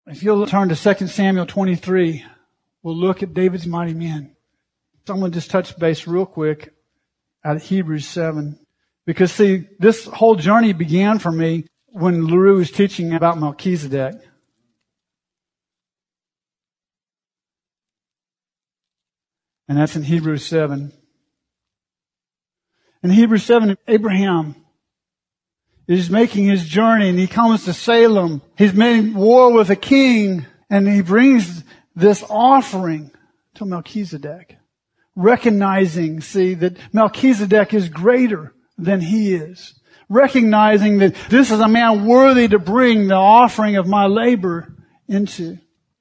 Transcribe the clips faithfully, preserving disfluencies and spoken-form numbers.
If you'll turn to Second Samuel twenty-three, we'll look at David's mighty men. So I'm going to just touch base real quick out of Hebrews seven. Because see, this whole journey began for me when LaRue was teaching about Melchizedek. And that's in Hebrews seven. In Hebrews seven, Abraham is making his journey and he comes to Salem. He's made war with a king and he brings this offering to Melchizedek. Recognizing, see, that Melchizedek is greater than he is. Recognizing that this is a man worthy to bring the offering of my labor into.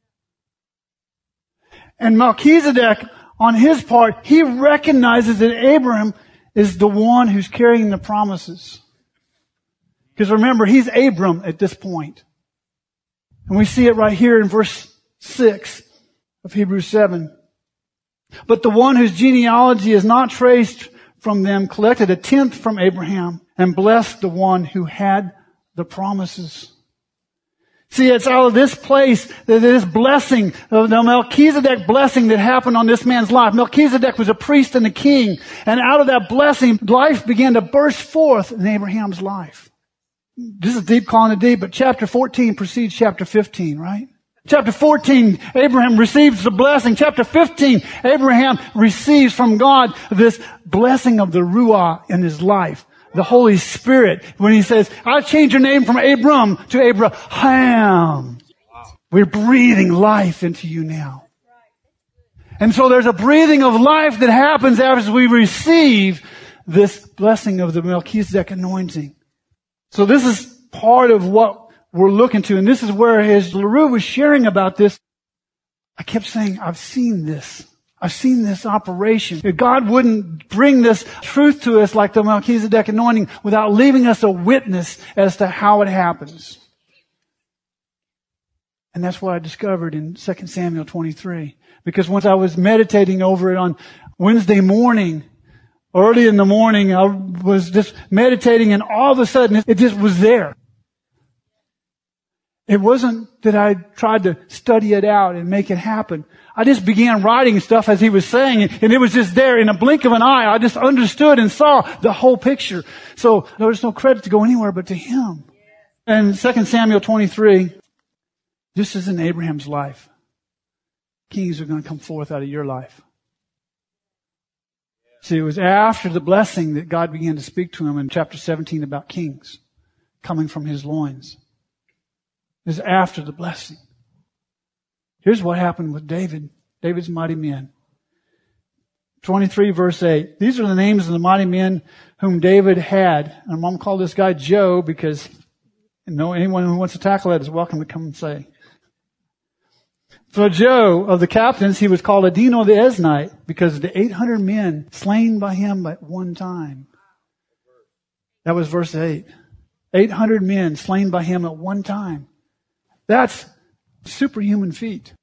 And Melchizedek, on his part, he recognizes that Abraham is the one who's carrying the promises. Because remember, he's Abram at this point. And we see it right here in verse six of Hebrews seven. But the one whose genealogy is not traced from them collected a tenth from Abraham and blessed the one who had the promises. See, it's out of this place that this blessing, the Melchizedek blessing that happened on this man's life. Melchizedek was a priest and a king. And out of that blessing, life began to burst forth in Abraham's life. This is deep calling it deep, but chapter fourteen precedes chapter fifteen, right? Chapter fourteen, Abraham receives the blessing. Chapter fifteen, Abraham receives from God this blessing of the Ruah in his life. The Holy Spirit, when he says, I'll change your name from Abram to Abraham. We're breathing life into you now. And so there's a breathing of life that happens as we receive this blessing of the Melchizedek anointing. So this is part of what we're looking to. And this is where as LaRue was sharing about this, I kept saying, I've seen this. I've seen this operation. If God wouldn't bring this truth to us like the Melchizedek anointing without leaving us a witness as to how it happens. And that's what I discovered in Second Samuel twenty-three. Because once I was meditating over it on Wednesday morning, early in the morning, I was just meditating and all of a sudden it just was there. It wasn't that I tried to study it out and make it happen. I just began writing stuff as he was saying it, and it was just there in a blink of an eye. I just understood and saw the whole picture. So there was no credit to go anywhere but to him. And Second Samuel twenty-three, just as in Abraham's life, kings are going to come forth out of your life. See, it was after the blessing that God began to speak to him in chapter seventeen about kings coming from his loins. It was after the blessing. Here's what happened with David, David's mighty men. twenty-three verse eight. These are the names of the mighty men whom David had. And I'm going to call this guy Joe because you know, anyone who wants to tackle that is welcome to come and say. For Joe, of the captains, he was called Adino the Eznite because of the eight hundred men slain by him at one time. That was verse eight. eight hundred men slain by him at one time. That's superhuman feat.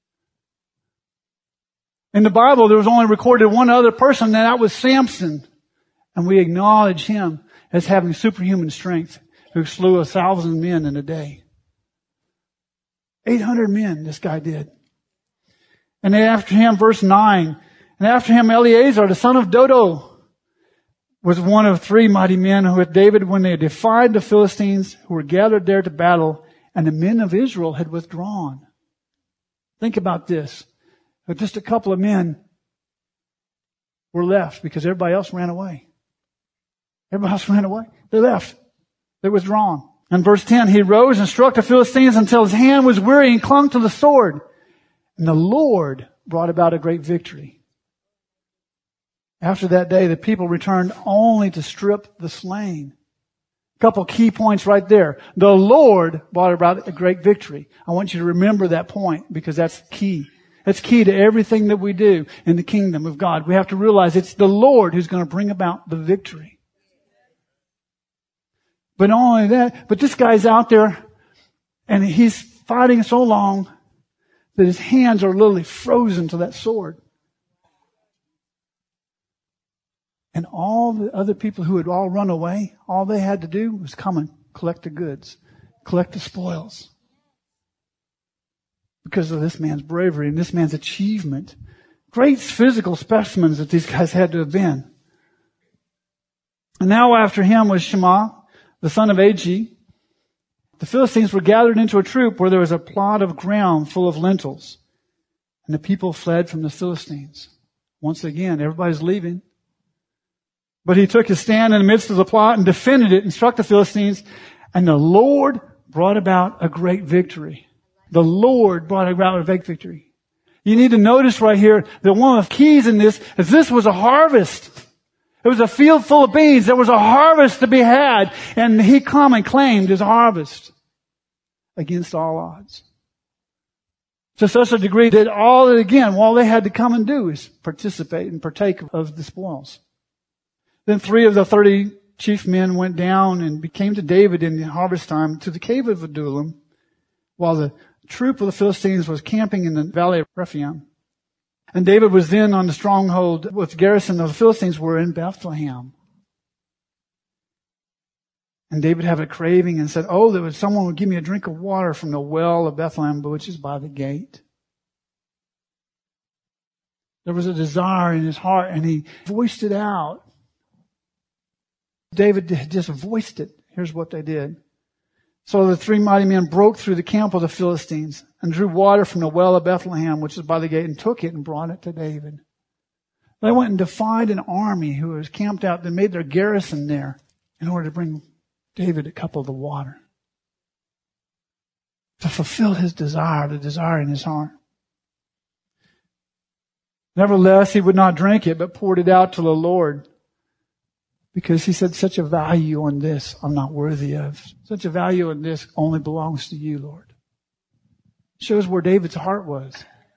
In the Bible, there was only recorded one other person, and that was Samson. And we acknowledge him as having superhuman strength, who slew a thousand men in a day. eight hundred men this guy did. And then after him, verse nine, and after him Eleazar, the son of Dodo, was one of three mighty men who with David when they defied the Philistines who were gathered there to battle, and the men of Israel had withdrawn. Think about this. But just a couple of men were left because everybody else ran away. Everybody else ran away. They left. They withdrawn. And verse ten, he rose and struck the Philistines until his hand was weary and clung to the sword. And the Lord brought about a great victory. After that day, the people returned only to strip the slain. A couple key points right there. The Lord brought about a great victory. I want you to remember that point because that's key. That's key to everything that we do in the kingdom of God. We have to realize it's the Lord who's going to bring about the victory. But not only that, but this guy's out there and he's fighting so long that his hands are literally frozen to that sword. And all the other people who had all run away, all they had to do was come and collect the goods, collect the spoils. because of this man's bravery and this man's achievement. Great physical specimens that these guys had to have been. And now after him was Shema, the son of Agi. The Philistines were gathered into a troop where there was a plot of ground full of lentils. And the people fled from the Philistines. Once again, everybody's leaving. But he took his stand in the midst of the plot and defended it and struck the Philistines. And the Lord brought about a great victory. The Lord brought about a great victory. You need to notice right here that one of the keys in this is this was a harvest. It was a field full of beans. There was a harvest to be had. And he come and claimed his harvest against all odds. To such a degree that all that, again, all they had to come and do is participate and partake of the spoils. Then three of the thirty chief men went down and came to David in the harvest time to the cave of Adullam, while the troop of the Philistines was camping in the valley of Rephaim. And David was then on the stronghold with the garrison of the Philistines were in Bethlehem. And David had a craving and said, oh, that someone would give me a drink of water from the well of Bethlehem, which is by the gate. There was a desire in his heart, and he voiced it out. David just voiced it. Here's what they did. So the three mighty men broke through the camp of the Philistines and drew water from the well of Bethlehem, which is by the gate, and took it and brought it to David. They went and defied an army who was camped out that made their garrison there in order to bring David a cup of the water. To fulfill his desire, the desire in his heart. Nevertheless, he would not drink it, but poured it out to the Lord. Because he said, such a value on this I'm not worthy of. Such a value on this only belongs to you, Lord. Shows where David's heart was.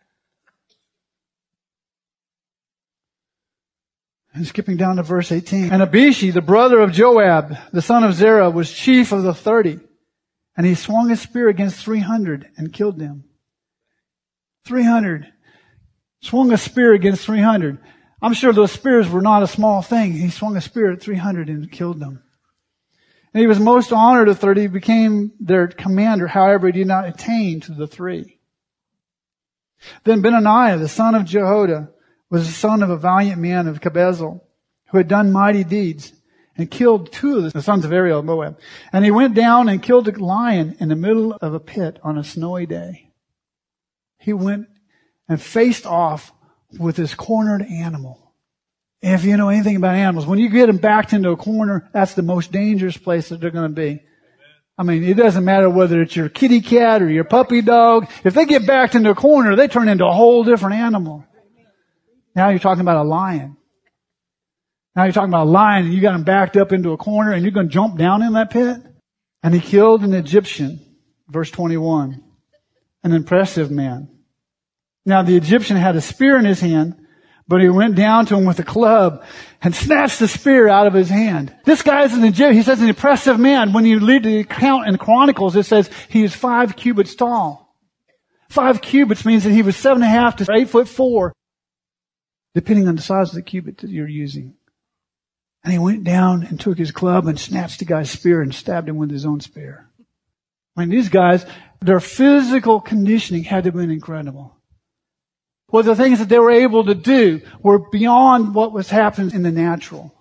And skipping down to verse eighteen. And Abishi, the brother of Joab, the son of Zerah, was chief of the thirty. And he swung his spear against three hundred and killed them. three hundred. Swung a spear against three hundred. I'm sure those spears were not a small thing. He swung a spear at three hundred and killed them. And he was most honored of thirty. He became their commander. However, he did not attain to the three. Then Benaniah, the son of Jehoiada, was the son of a valiant man of Kabzeel, who had done mighty deeds, and killed two of the sons of Ariel of Moab. And he went down and killed a lion in the middle of a pit on a snowy day. He went and faced off with this cornered animal. And if you know anything about animals, when you get them backed into a corner, that's the most dangerous place that they're going to be. I mean, it doesn't matter whether it's your kitty cat or your puppy dog. If they get backed into a corner, they turn into a whole different animal. Now you're talking about a lion. Now you're talking about a lion and you got him backed up into a corner and you're going to jump down in that pit? And he killed an Egyptian. Verse twenty-one. An impressive man. Now the Egyptian had a spear in his hand, but he went down to him with a club and snatched the spear out of his hand. This guy is an Egyptian. He says an impressive man. When you read the account in Chronicles, it says he is five cubits tall. Five cubits means that he was seven and a half to eight foot four, depending on the size of the cubit that you're using. And he went down and took his club and snatched the guy's spear and stabbed him with his own spear. I mean, these guys, their physical conditioning had to have been incredible. Well, the things that they were able to do were beyond what was happening in the natural.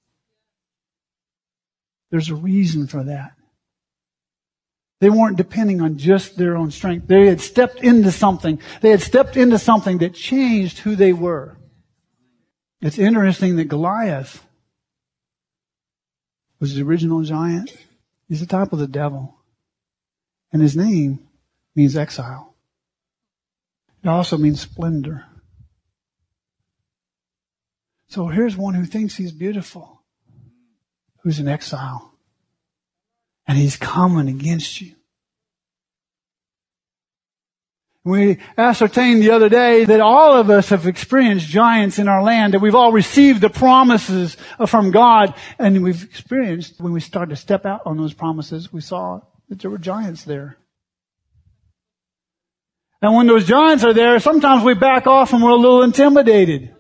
There's a reason for that. They weren't depending on just their own strength. They had stepped into something. They had stepped into something that changed who they were. It's interesting that Goliath was the original giant. He's the type of the devil. And his name means exile. It also means splendor. So here's one who thinks he's beautiful, who's in exile. And he's coming against you. We ascertained the other day that all of us have experienced giants in our land, that we've all received the promises from God, and we've experienced, when we started to step out on those promises, we saw that there were giants there. And when those giants are there, sometimes we back off and we're a little intimidated.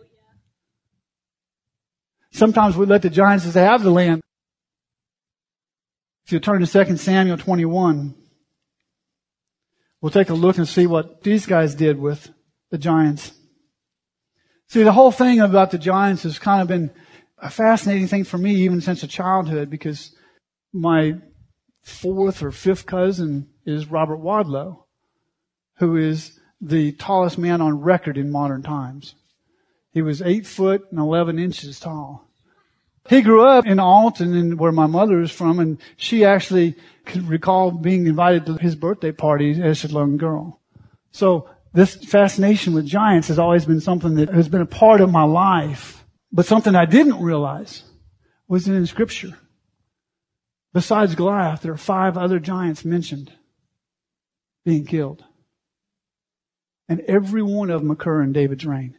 Sometimes we let the giants have the land. If you turn to Second Samuel twenty-one, We'll take a look and see what these guys did with the giants. See, the whole thing about the giants has kind of been a fascinating thing for me even since a childhood, because my fourth or fifth cousin is Robert Wadlow, who is the tallest man on record in modern times. He was eight foot and eleven inches tall. He grew up in Alton, and where my mother is from, and she actually could recall being invited to his birthday party as a young girl. So this fascination with giants has always been something that has been a part of my life. But something I didn't realize was that in Scripture, besides Goliath, there are five other giants mentioned being killed. And every one of them occur in David's reign.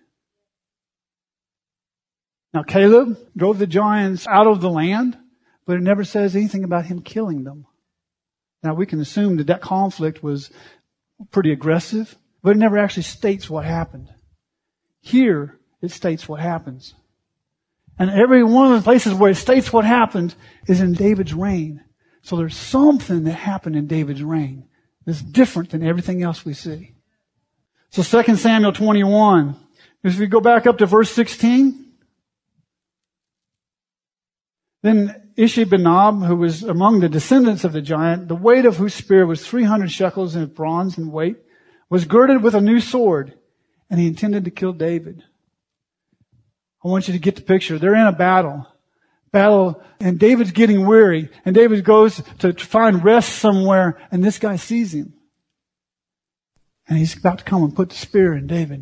Now, Caleb drove the giants out of the land, but it never says anything about him killing them. Now, we can assume that that conflict was pretty aggressive, but it never actually states what happened. Here, it states what happens. And every one of the places where it states what happened is in David's reign. So there's something that happened in David's reign that's different than everything else we see. So Second Samuel twenty-one, if we go back up to verse sixteen, then Ishbi-Benob, who was among the descendants of the giant, the weight of whose spear was three hundred shekels of bronze in weight, was girded with a new sword, and he intended to kill David. I want you to get the picture. They're in a battle. Battle, and David's getting weary, and David goes to find rest somewhere, and this guy sees him. And he's about to come and put the spear in David.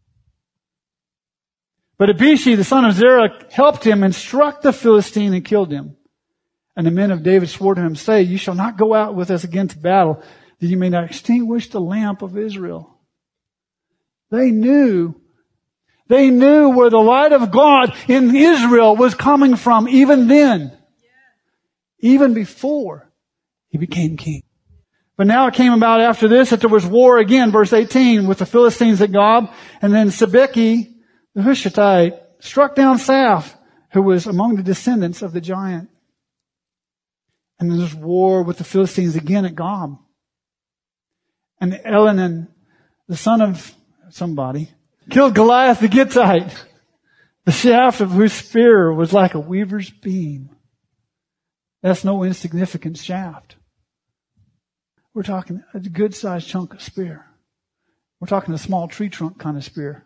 But Abishai, the son of Zerah, helped him and struck the Philistine and killed him. And the men of David swore to him, say, you shall not go out with us again to battle, that you may not extinguish the lamp of Israel. They knew, they knew where the light of God in Israel was coming from even then. Even before he became king. But now it came about after this that there was war again, verse eighteen, with the Philistines at Gob, and then Sibeki, the Hushathite, struck down Saph, who was among the descendants of the giant. And then there's war with the Philistines again at Gob. And Elhanan, the son of somebody, killed Goliath the Gittite, the shaft of whose spear was like a weaver's beam. That's no insignificant shaft. We're talking a good-sized chunk of spear. We're talking a small tree trunk kind of spear.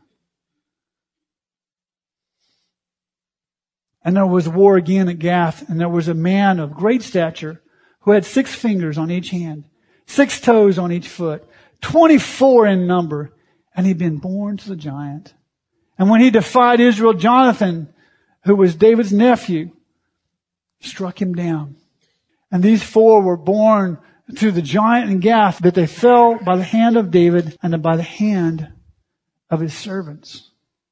And there was war again at Gath, and there was a man of great stature who had six fingers on each hand, six toes on each foot, twenty-four in number, and he'd been born to the giant. And when he defied Israel, Jonathan, who was David's nephew, struck him down. And these four were born to the giant in Gath, that they fell by the hand of David and by the hand of his servants.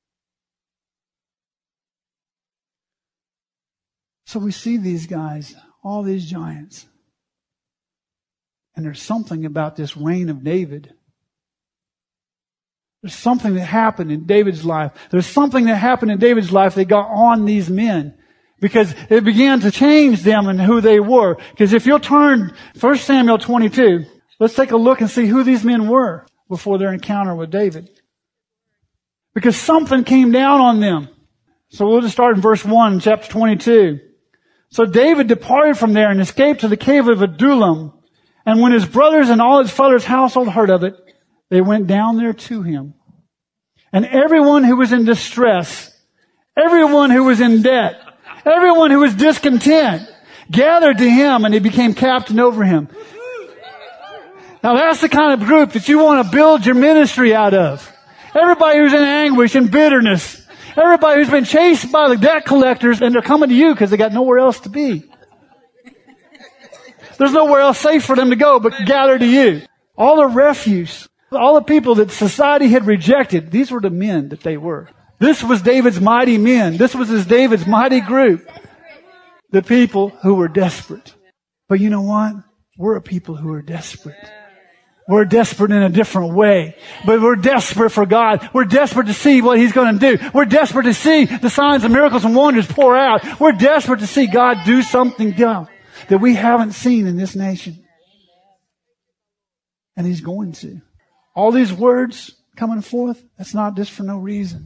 So we see these guys, all these giants. And there's something about this reign of David. There's something that happened in David's life. There's something that happened in David's life that got on these men. Because it began to change them and who they were. Because if you'll turn First Samuel twenty-two, let's take a look and see who these men were before their encounter with David. Because something came down on them. So we'll just start in verse one, chapter twenty-two. So David departed from there and escaped to the cave of Adullam. And when his brothers and all his father's household heard of it, they went down there to him. And everyone who was in distress, everyone who was in debt, everyone who was discontent gathered to him, and he became captain over him. Now that's the kind of group that you want to build your ministry out of. Everybody who's in anguish and bitterness. Everybody who's been chased by the debt collectors, and they're coming to you because they got nowhere else to be. There's nowhere else safe for them to go but gather to you. All the refuse, all the people that society had rejected, these were the men that they were. This was David's mighty men. This was his David's mighty group. The people who were desperate. But you know what? We're a people who are desperate. We're desperate in a different way. But we're desperate for God. We're desperate to see what He's going to do. We're desperate to see the signs and miracles and wonders pour out. We're desperate to see God do something that we haven't seen in this nation. And He's going to. All these words coming forth, that's not just for no reason.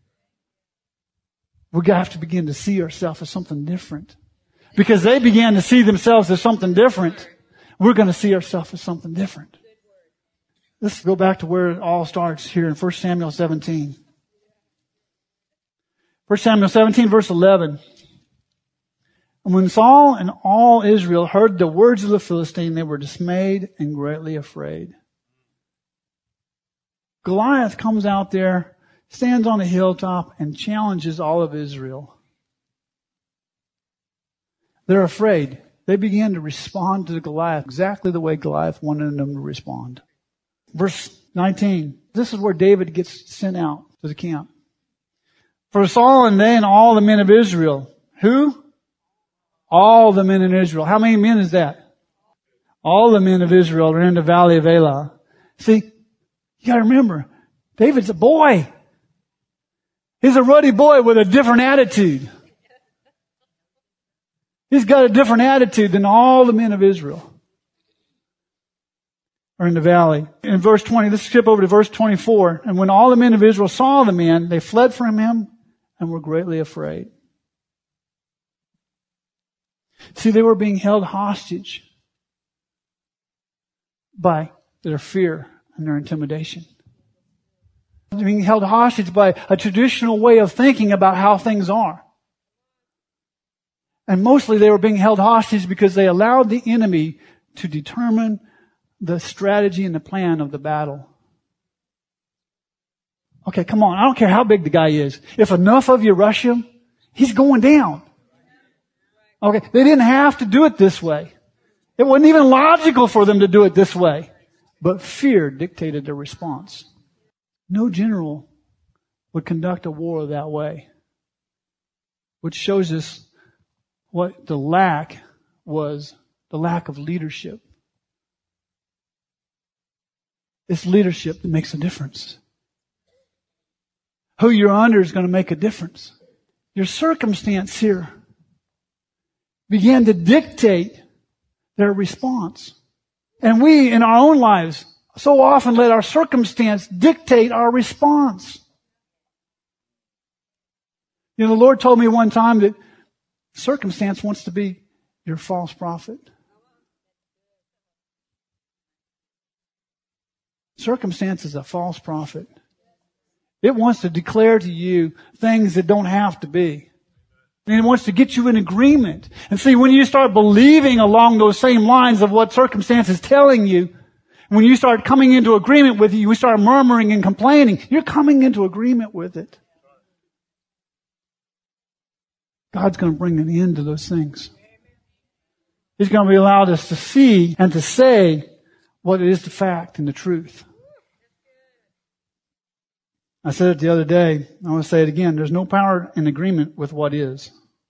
We have to begin to see ourselves as something different. Because they began to see themselves as something different. We're going to see ourselves as something different. Let's go back to where it all starts here in First Samuel seventeen. First Samuel seventeen, verse eleven. And when Saul and all Israel heard the words of the Philistine, they were dismayed and greatly afraid. Goliath comes out there, stands on a hilltop, and challenges all of Israel. They're afraid. They began to respond to Goliath exactly the way Goliath wanted them to respond. Verse nineteen. This is where David gets sent out to the camp. For Saul and they and all the men of Israel. Who? All the men in Israel. How many men is that? All the men of Israel are in the valley of Elah. See, you gotta remember, David's a boy. He's a ruddy boy with a different attitude. He's got a different attitude than all the men of Israel are in the valley. In verse twenty, let's skip over to verse twenty-four. And when all the men of Israel saw the man, they fled from him and were greatly afraid. See, they were being held hostage by their fear and their intimidation. They're being held hostage by a traditional way of thinking about how things are. And mostly they were being held hostage because they allowed the enemy to determine the strategy and the plan of the battle. Okay, come on. I don't care how big the guy is. If enough of you rush him, he's going down. Okay, they didn't have to do it this way. It wasn't even logical for them to do it this way. But fear dictated their response. No general would conduct a war that way. Which shows us what the lack was, the lack of leadership. It's leadership that makes a difference. Who you're under is going to make a difference. Your circumstance here began to dictate their response. And we, in our own lives, so often let our circumstance dictate our response. You know, the Lord told me one time that circumstance wants to be your false prophet. Circumstance is a false prophet. It wants to declare to you things that don't have to be. And it wants to get you in agreement. And see, when you start believing along those same lines of what circumstance is telling you, when you start coming into agreement with it, you start murmuring and complaining, you're coming into agreement with it. God's going to bring an end to those things. He's going to be allowed us to see and to say what is the fact and the truth. I said it the other day. I want to say it again. There's no power in agreement with what is.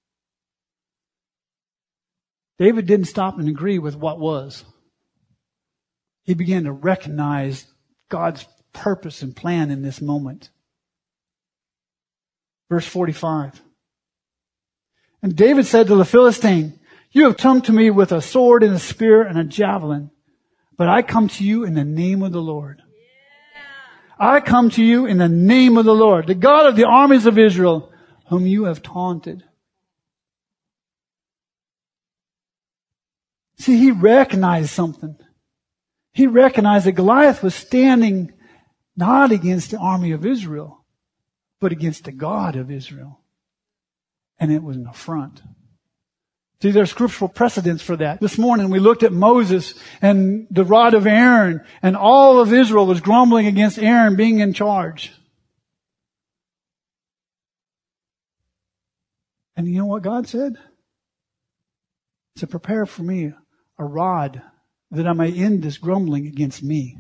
David didn't stop and agree with what was. He began to recognize God's purpose and plan in this moment. Verse forty-five. And David said to the Philistine, "You have come to me with a sword and a spear and a javelin, but I come to you in the name of the Lord. I come to you in the name of the Lord, the God of the armies of Israel, whom you have taunted." See, he recognized something. He recognized that Goliath was standing not against the army of Israel, but against the God of Israel. And it was an affront. See, there's scriptural precedents for that. This morning we looked at Moses and the rod of Aaron, and all of Israel was grumbling against Aaron being in charge. And you know what God said? He said, "Prepare for me a rod that I may end this grumbling against me."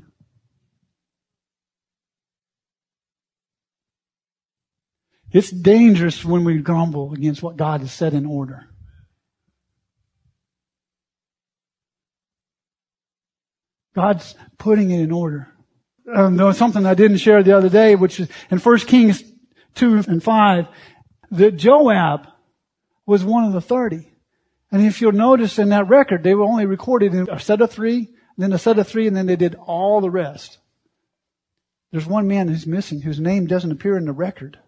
It's dangerous when we grumble against what God has set in order. God's putting it in order. Um, there was something I didn't share the other day, which is in First Kings two and five, that Joab was one of the thirty. And if you'll notice in that record, they were only recorded in a set of three, then a set of three, and then they did all the rest. There's one man who's missing, whose name doesn't appear in the record.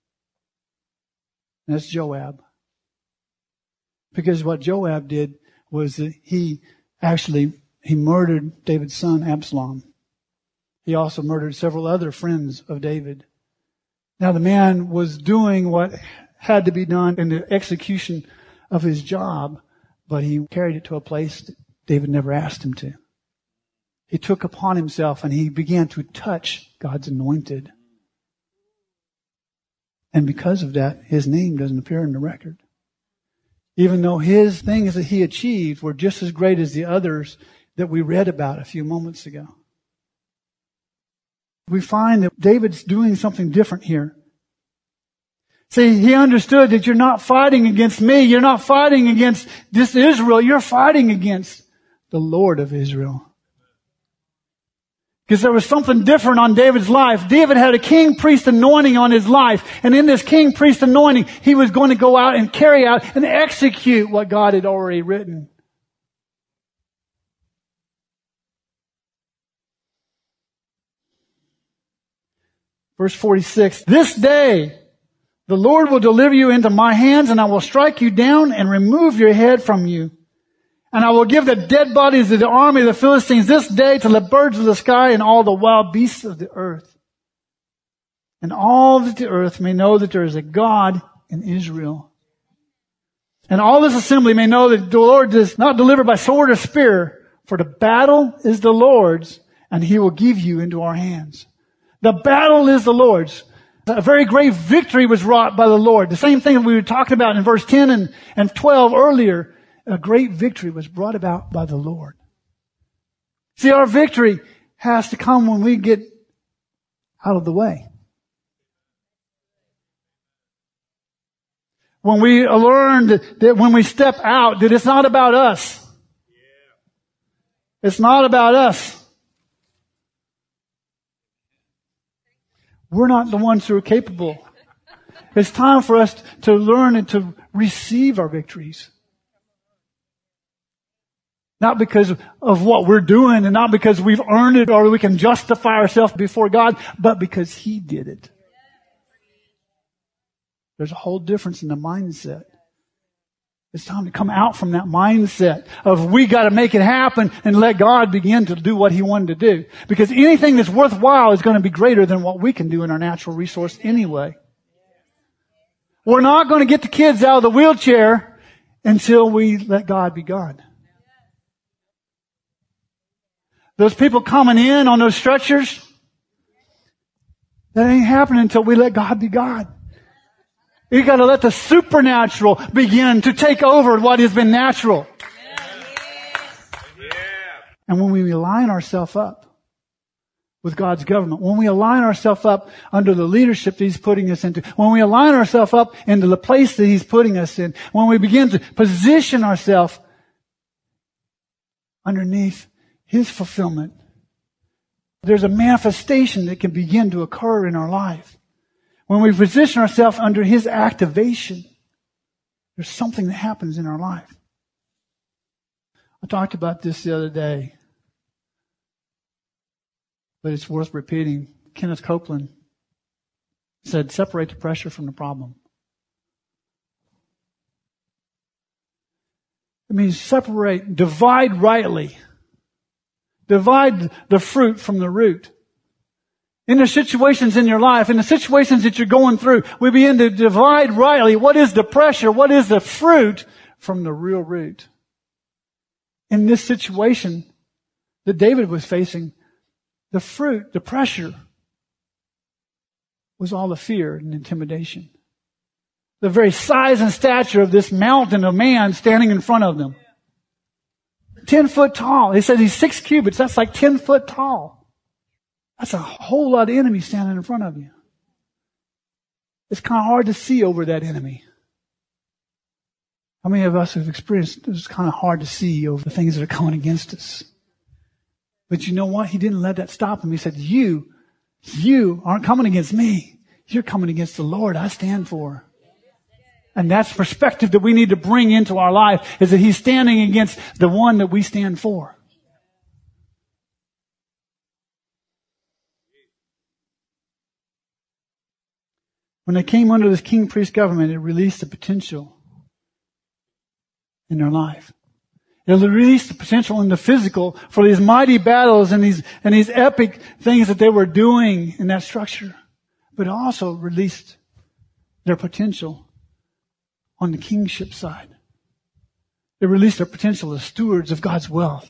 And that's Joab. Because what Joab did was that he actually, he murdered David's son, Absalom. He also murdered several other friends of David. Now the man was doing what had to be done in the execution of his job, but he carried it to a place that David never asked him to. He took upon himself and he began to touch God's anointed. And because of that, his name doesn't appear in the record. Even though his things that he achieved were just as great as the others that we read about a few moments ago. We find that David's doing something different here. See, he understood that you're not fighting against me. You're not fighting against this Israel. You're fighting against the Lord of Israel. Because there was something different on David's life. David had a king priest anointing on his life. And in this king priest anointing, he was going to go out and carry out and execute what God had already written. Verse forty-six, this day the Lord will deliver you into my hands, and I will strike you down and remove your head from you. And I will give the dead bodies of the army of the Philistines this day to the birds of the sky and all the wild beasts of the earth. And all that the earth may know that there is a God in Israel. And all this assembly may know that the Lord does not deliver by sword or spear, for the battle is the Lord's, and he will give you into our hands. The battle is the Lord's. A very great victory was wrought by the Lord. The same thing that we were talking about in verse ten and, and twelve earlier. A great victory was brought about by the Lord. See, our victory has to come when we get out of the way. When we learn that, that when we step out, that it's not about us. It's not about us. We're not the ones who are capable. It's time for us to learn and to receive our victories. Not because of what we're doing and not because we've earned it or we can justify ourselves before God, but because He did it. There's a whole difference in the mindset. It's time to come out from that mindset of we got to make it happen and let God begin to do what He wanted to do. Because anything that's worthwhile is going to be greater than what we can do in our natural resource anyway. We're not going to get the kids out of the wheelchair until we let God be God. Those people coming in on those stretchers, that ain't happening until we let God be God. You got to let the supernatural begin to take over what has been natural. Yeah. And when we align ourselves up with God's government, when we align ourselves up under the leadership that He's putting us into, when we align ourselves up into the place that He's putting us in, when we begin to position ourselves underneath His fulfillment, there's a manifestation that can begin to occur in our life. When we position ourselves under His activation, there's something that happens in our life. I talked about this the other day, but it's worth repeating. Kenneth Copeland said, separate the pressure from the problem. It means separate, divide rightly. Divide the fruit from the root. In the situations in your life, in the situations that you're going through, we begin to divide rightly what is the pressure, what is the fruit from the real root. In this situation that David was facing, the fruit, the pressure, was all the fear and intimidation. The very size and stature of this mountain of man standing in front of them. Ten foot tall. He said he's six cubits. That's like ten foot tall. That's a whole lot of enemies standing in front of you. It's kind of hard to see over that enemy. How many of us have experienced it's kind of hard to see over the things that are coming against us? But you know what? He didn't let that stop him. He said, you, you aren't coming against me. You're coming against the Lord I stand for. And that's perspective that we need to bring into our life, is that He's standing against the one that we stand for. When they came under this king-priest government, it released the potential in their life. It released the potential in the physical for these mighty battles and these, and these epic things that they were doing in that structure. But it also released their potential on the kingship side. It released their potential as stewards of God's wealth.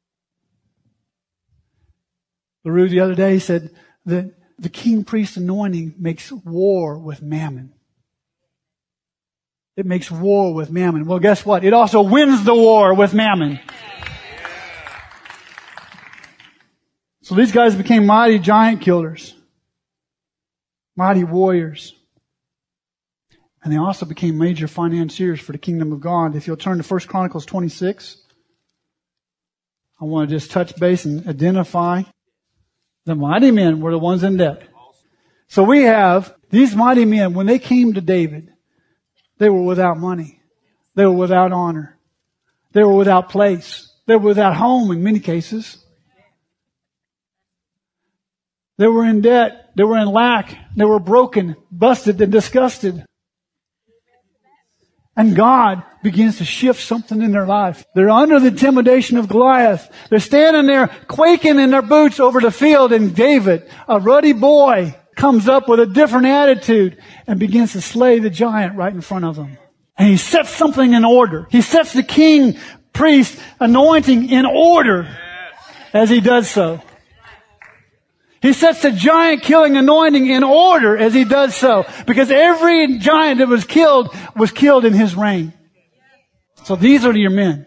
LaRue the other day said that the king-priest anointing makes war with mammon. It makes war with mammon. Well, guess what? It also wins the war with mammon. So these guys became mighty giant killers. Mighty warriors. And they also became major financiers for the kingdom of God. If you'll turn to First Chronicles twenty-six, I want to just touch base and identify the mighty men were the ones in debt. So we have these mighty men, when they came to David, they were without money. They were without honor. They were without place. They were without home in many cases. They were in debt. They were in lack. They were broken, busted, and disgusted. And God begins to shift something in their life. They're under the intimidation of Goliath. They're standing there quaking in their boots over the field, and David, a ruddy boy, comes up with a different attitude and begins to slay the giant right in front of them. And he sets something in order. He sets the king, priest, anointing in order as he does so. He sets the giant killing anointing in order as he does so. Because every giant that was killed was killed in his reign. So these are your men.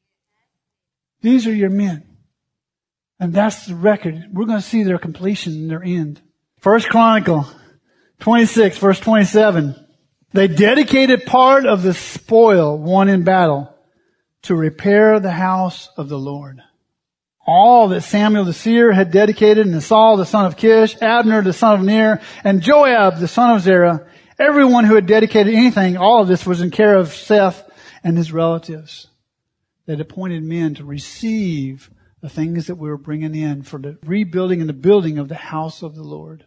These are your men. And that's the record. We're going to see their completion and their end. First Chronicle twenty-six, verse twenty-seven. They dedicated part of the spoil won in battle to repair the house of the Lord. All that Samuel the seer had dedicated, and Saul the son of Kish, Abner the son of Ner, and Joab the son of Zerah, everyone who had dedicated anything, all of this was in care of Seth and his relatives. They had appointed men to receive the things that we were bringing in for the rebuilding and the building of the house of the Lord.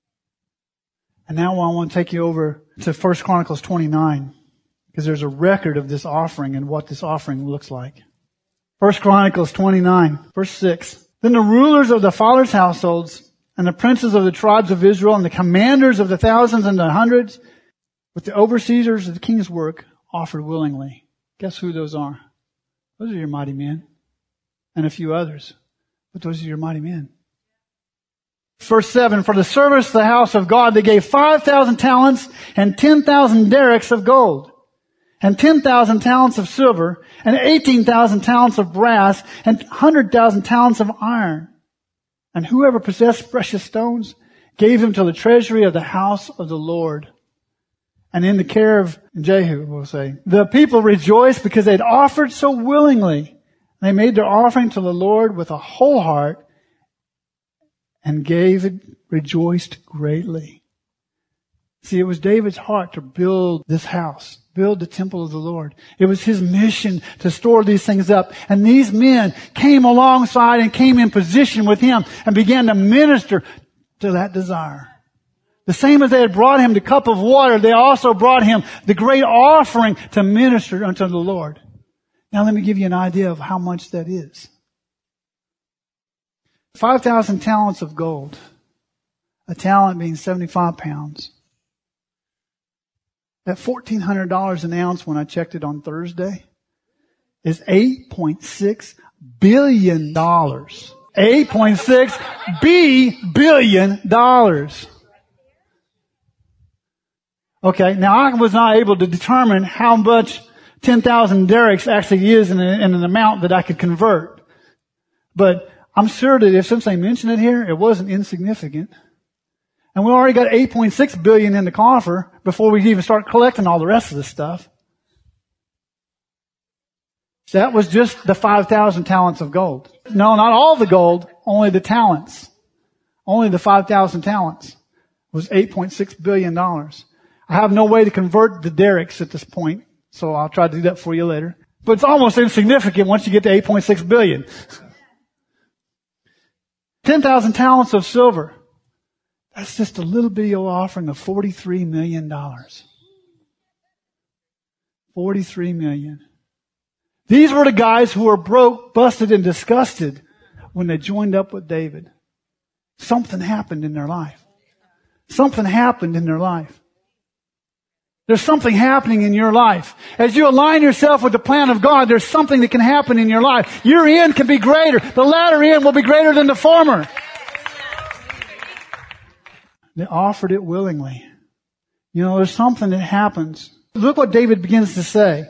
And now I want to take you over to First Chronicles twenty-nine, because there's a record of this offering and what this offering looks like. First Chronicles twenty-nine, verse six. Then the rulers of the fathers' households and the princes of the tribes of Israel and the commanders of the thousands and the hundreds with the overseers of the king's work offered willingly. Guess who those are? Those are your mighty men. And a few others. But those are your mighty men. Verse seven, for the service of the house of God, they gave five thousand talents and ten thousand derricks of gold, and ten thousand talents of silver, and eighteen thousand talents of brass, and one hundred thousand talents of iron. And whoever possessed precious stones gave them to the treasury of the house of the Lord. And in the care of Jehu, we'll say, the people rejoiced because they'd offered so willingly. They made their offering to the Lord with a whole heart, and David rejoiced greatly. See, it was David's heart to build this house, build the temple of the Lord. It was his mission to store these things up. And these men came alongside and came in position with him and began to minister to that desire. The same as they had brought him the cup of water, they also brought him the great offering to minister unto the Lord. Now let me give you an idea of how much that is. five thousand talents of gold. A talent being seventy-five pounds. At fourteen hundred dollars an ounce when I checked it on Thursday is eight point six billion dollars. eight point six billion dollars. Okay, now I was not able to determine how much ten thousand derricks actually is in, a, in an amount that I could convert. But I'm sure that if since they mentioned it here, it wasn't insignificant. And we already got eight point six billion dollars in the coffer before we even start collecting all the rest of this stuff. So that was just the five thousand talents of gold. No, not all the gold, only the talents. Only the five thousand talents was eight point six billion dollars. I have no way to convert the derricks at this point, so I'll try to do that for you later. But it's almost insignificant once you get to eight point six billion dollars. ten thousand talents of silver. That's just a little bitty old offering of forty-three million dollars. forty-three million dollars. These were the guys who were broke, busted, and disgusted when they joined up with David. Something happened in their life. Something happened in their life. There's something happening in your life. As you align yourself with the plan of God, there's something that can happen in your life. Your end can be greater. The latter end will be greater than the former. They offered it willingly. You know, there's something that happens. Look what David begins to say.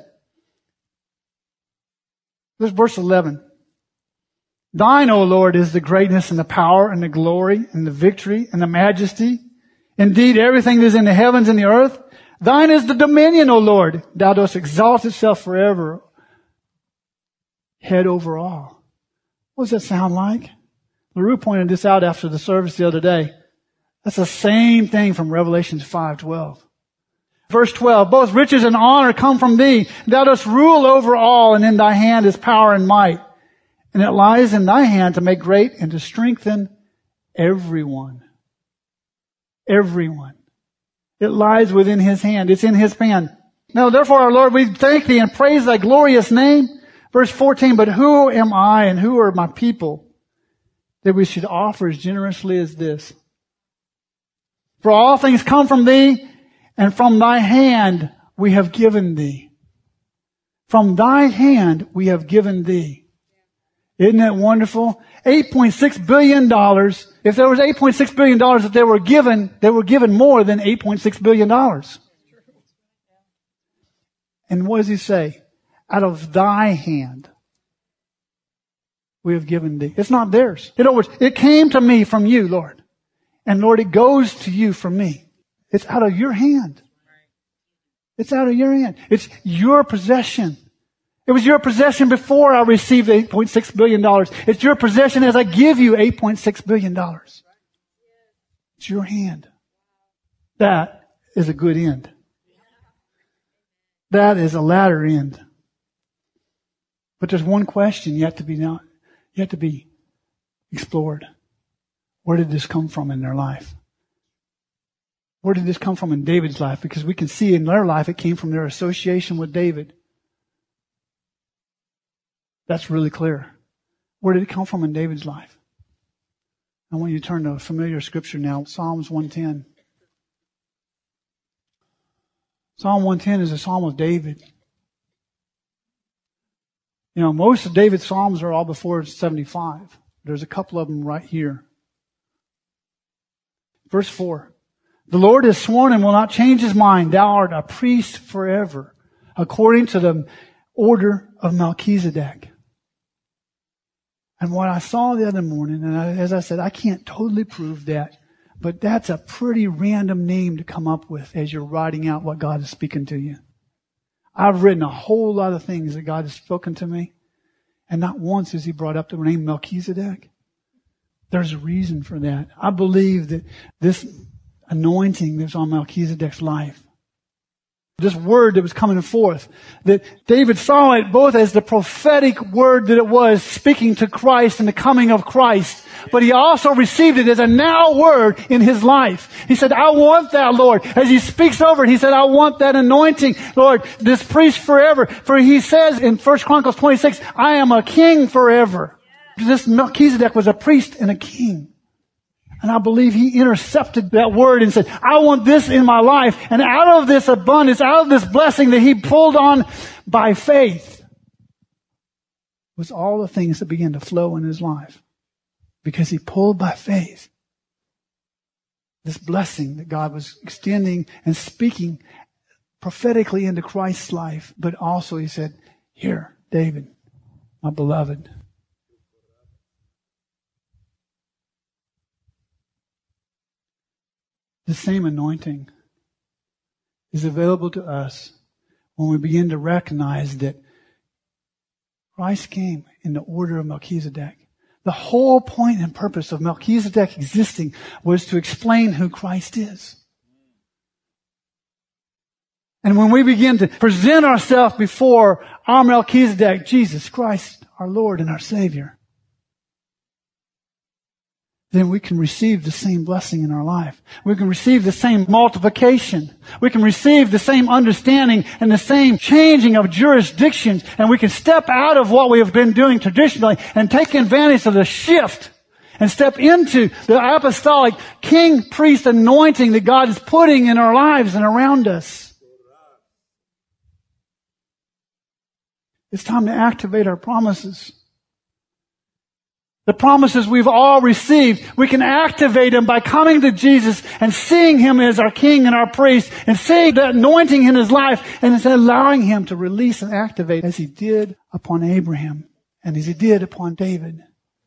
This is verse eleven. Thine, O Lord, is the greatness and the power and the glory and the victory and the majesty. Indeed, everything that is in the heavens and the earth. Thine is the dominion, O Lord. Thou dost exalt itself forever. Head over all. What does that sound like? LaRue pointed this out after the service the other day. That's the same thing from Revelation five twelve. Verse twelve, both riches and honor come from thee. Thou dost rule over all, and in thy hand is power and might. And it lies in thy hand to make great and to strengthen everyone. Everyone. It lies within his hand. It's in his hand. Now, therefore, our Lord, we thank thee and praise thy glorious name. Verse fourteen, but who am I and who are my people that we should offer as generously as this? For all things come from thee, and from thy hand we have given thee. From thy hand we have given thee. Isn't that wonderful? eight point six billion dollars. If there was eight point six billion dollars that they were given, they were given more than eight point six billion dollars. And what does he say? Out of thy hand we have given thee. It's not theirs. In other words, it came to me from you, Lord. And Lord, it goes to you from me. It's out of your hand. It's out of your hand. It's your possession. It was your possession before I received eight point six billion dollars. It's your possession as I give you eight point six billion dollars. It's your hand. That is a good end. That is a latter end. But there's one question yet to be not, yet to be explored. Where did this come from in their life? Where did this come from in David's life? Because we can see in their life it came from their association with David. That's really clear. Where did it come from in David's life? I want you to turn to a familiar scripture now, Psalms one ten. Psalm one ten is a psalm of David. You know, most of David's psalms are all before seventy-five. There's a couple of them right here. Verse four. The Lord has sworn and will not change his mind. Thou art a priest forever, according to the order of Melchizedek. And what I saw the other morning, and I, as I said, I can't totally prove that, but that's a pretty random name to come up with as you're writing out what God is speaking to you. I've written a whole lot of things that God has spoken to me, and not once has he brought up the name Melchizedek. There's a reason for that. I believe that this anointing that's on Melchizedek's life, this word that was coming forth, that David saw it both as the prophetic word that it was, speaking to Christ and the coming of Christ, but he also received it as a now word in his life. He said, I want that, Lord. As he speaks over it, he said, I want that anointing, Lord, this priest forever. For he says in First Chronicles twenty-six, I am a king forever. This Melchizedek was a priest and a king. And I believe he intercepted that word and said, I want this in my life. And out of this abundance, out of this blessing that he pulled on by faith, was all the things that began to flow in his life. Because he pulled by faith this blessing that God was extending and speaking prophetically into Christ's life. But also he said, here, David, my beloved, the same anointing is available to us when we begin to recognize that Christ came in the order of Melchizedek. The whole point and purpose of Melchizedek existing was to explain who Christ is. And when we begin to present ourselves before our Melchizedek, Jesus Christ, our Lord and our Savior, then we can receive the same blessing in our life. We can receive the same multiplication. We can receive the same understanding and the same changing of jurisdictions. And we can step out of what we have been doing traditionally and take advantage of the shift and step into the apostolic king priest anointing that God is putting in our lives and around us. It's time to activate our promises. The promises we've all received, we can activate them by coming to Jesus and seeing Him as our King and our priest and seeing the anointing in His life and allowing Him to release and activate as He did upon Abraham and as He did upon David.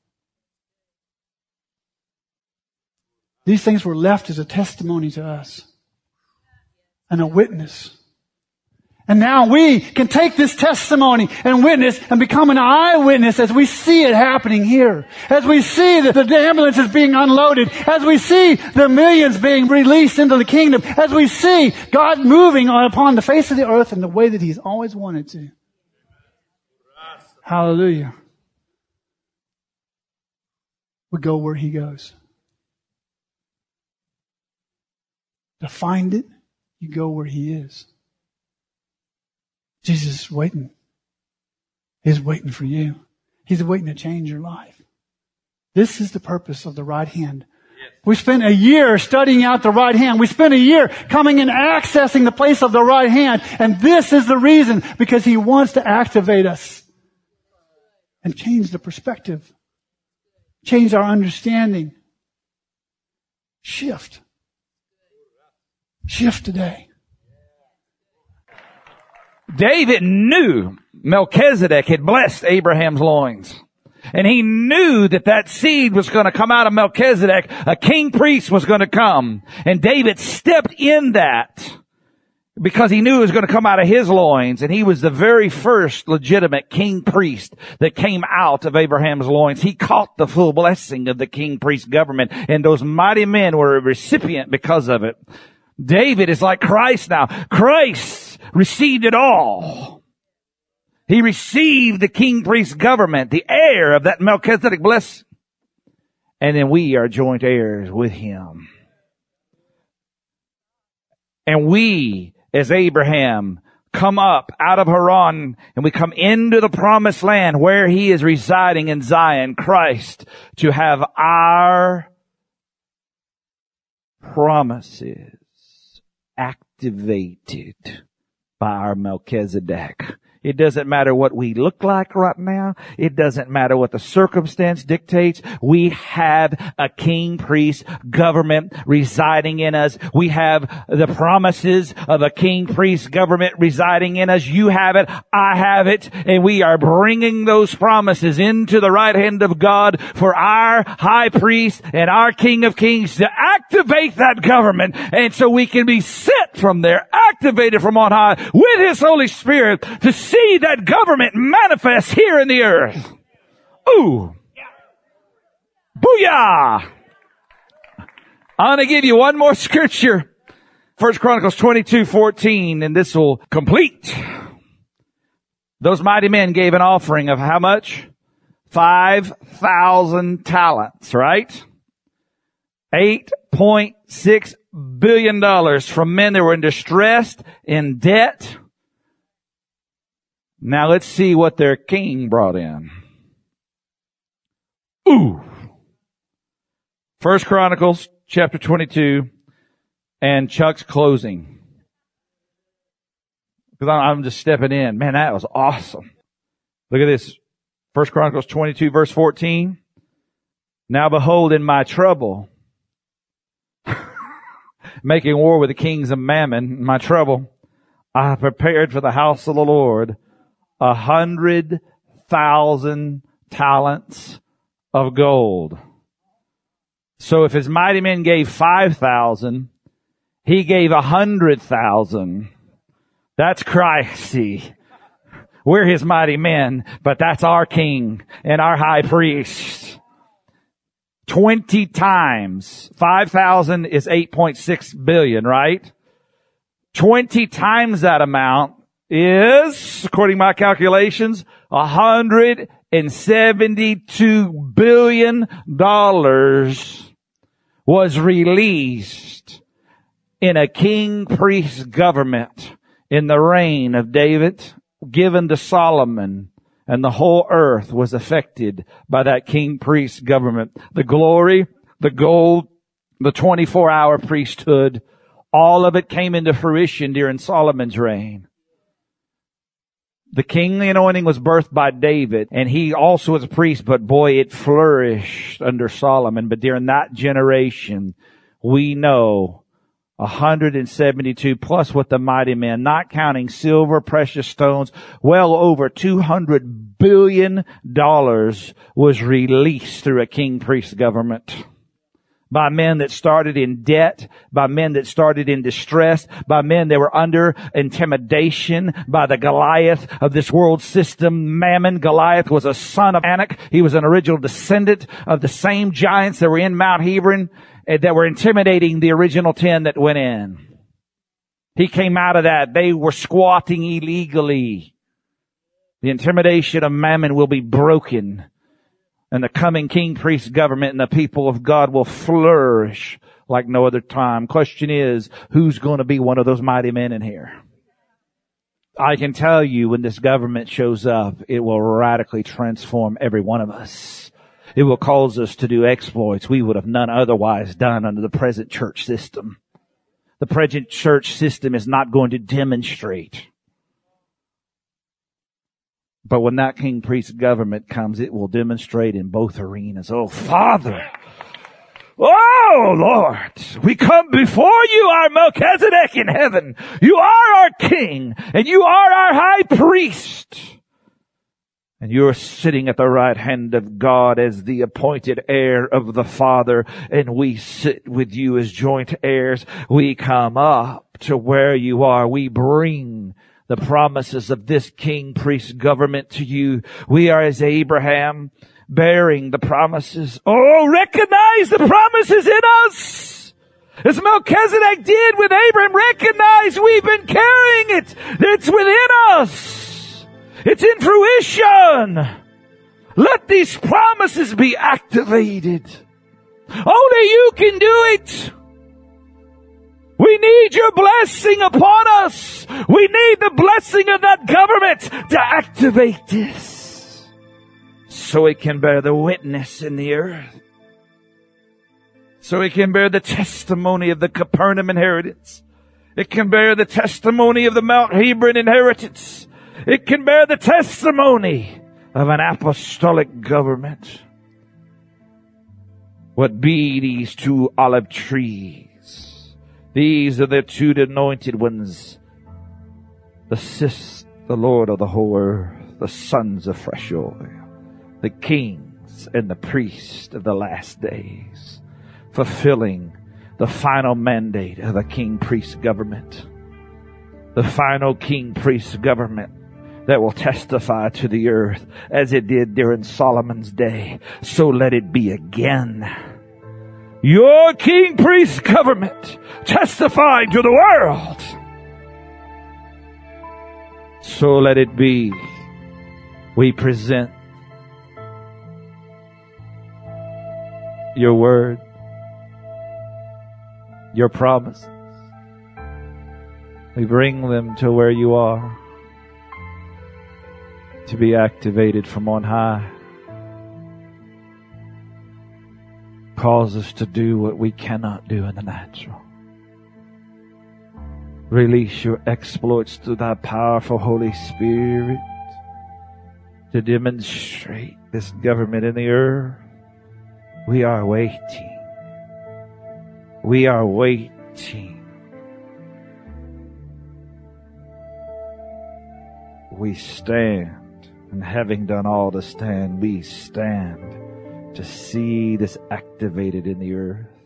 These things were left as a testimony to us and a witness. And now we can take this testimony and witness and become an eyewitness as we see it happening here. As we see the, the ambulances being unloaded. As we see the millions being released into the kingdom. As we see God moving upon the face of the earth in the way that He's always wanted to. Hallelujah. We go where He goes. To find it, you go where He is. Jesus is waiting. He's waiting for you. He's waiting to change your life. This is the purpose of the right hand. Yes. We spent a year studying out the right hand. We spent a year coming and accessing the place of the right hand. And this is the reason, because He wants to activate us and change the perspective. Change our understanding. Shift. Shift today. David knew Melchizedek had blessed Abraham's loins. And he knew that that seed was going to come out of Melchizedek. A king priest was going to come. And David stepped in that because he knew it was going to come out of his loins. And he was the very first legitimate king priest that came out of Abraham's loins. He caught the full blessing of the king priest government. And those mighty men were a recipient because of it. David is like Christ now. Christ received it all. He received the king priest government, the heir of that Melchizedek blessing. And then we are joint heirs with Him. And we, as Abraham, come up out of Haran and we come into the promised land where He is residing in Zion, Christ, to have our promises activated by our Melchizedek. It doesn't matter what we look like right now. It doesn't matter what the circumstance dictates. We have a king priest government residing in us. We have the promises of a king priest government residing in us. You have it. I have it. And we are bringing those promises into the right hand of God for our high priest and our King of Kings to activate that government. And so we can be sent from there, activated from on high with His Holy Spirit to see that government manifest here in the earth. Ooh. Booyah. I want to give you one more scripture. First Chronicles twenty-two fourteen, and this will complete. Those mighty men gave an offering of how much? Five thousand talents, right? Eight point six billion dollars from men that were in distress, in debt. Now let's see what their king brought in. Ooh. First Chronicles chapter twenty-two and Chuck's closing. Because I'm just stepping in. Man, that was awesome. Look at this. First Chronicles twenty-two verse fourteen. Now behold, in my trouble, making war with the kings of Mammon, in my trouble, I have prepared for the house of the Lord a hundred thousand talents of gold. So if His mighty men gave five thousand, He gave a hundred thousand. That's Christ, see. We're His mighty men, but that's our King and our high priest. Twenty times. Five thousand is eight point six billion, right? Twenty times that amount is, according to my calculations, one hundred seventy-two billion dollars was released in a king-priest government in the reign of David, given to Solomon, and the whole earth was affected by that king-priest government. The glory, the gold, the twenty-four hour priesthood, all of it came into fruition during Solomon's reign. The kingly anointing was birthed by David, and he also was a priest, but boy, it flourished under Solomon. But during that generation, we know one hundred seventy-two plus what the mighty men, not counting silver, precious stones, well over two hundred billion dollars was released through a king-priest government. By men that started in debt, by men that started in distress, by men that were under intimidation by the Goliath of this world system. Mammon, Goliath, was a son of Anak. He was an original descendant of the same giants that were in Mount Hebron, that were intimidating the original ten that went in. He came out of that. They were squatting illegally. The intimidation of Mammon will be broken, and the coming king-priest government and the people of God will flourish like no other time. Question is, who's going to be one of those mighty men in here? I can tell you, when this government shows up, it will radically transform every one of us. It will cause us to do exploits we would have none otherwise done under the present church system. The present church system is not going to demonstrate. But when that king-priest government comes, it will demonstrate in both arenas. Oh, Father. Oh, Lord. We come before you, our Melchizedek in heaven. You are our king, and you are our high priest. And you're sitting at the right hand of God as the appointed heir of the Father, and we sit with you as joint heirs. We come up to where you are. We bring the promises of this king-priest government to you. We are as Abraham, bearing the promises. Oh, recognize the promises in us. As Melchizedek did with Abraham, recognize we've been carrying it. It's within us. It's in fruition. Let these promises be activated. Only you can do it. We need your blessing upon us. We need the blessing of that government to activate this, so it can bear the witness in the earth, so it can bear the testimony of the Capernaum inheritance. It can bear the testimony of the Mount Hebron inheritance. It can bear the testimony of an apostolic government. What be these two olive trees? These are the two anointed ones, the sis, the Lord of the whole earth, the sons of fresh oil, the kings and the priests of the last days, fulfilling the final mandate of the king-priest government, the final king-priest government that will testify to the earth as it did during Solomon's day. So let it be again. Your king-priest government testifying to the world. So let it be. We present your word, your promises. We bring them to where you are, to be activated from on high. Cause us to do what we cannot do in the natural. Release your exploits through thy powerful Holy Spirit to demonstrate this government in the earth. We are waiting. We are waiting. We stand, and having done all to stand, we stand to see this activated in the earth.